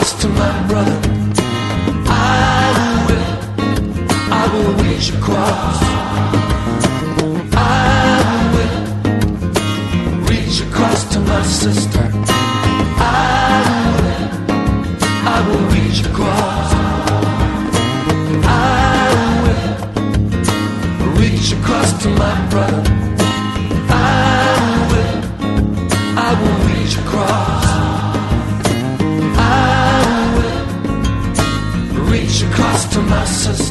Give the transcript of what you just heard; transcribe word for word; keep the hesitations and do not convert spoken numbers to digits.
across to my brother. I will, I will reach across. I will reach across to my sister. I will, I will reach across. I will reach across to my brother. I will, I will reach across. I will reach across to my sister.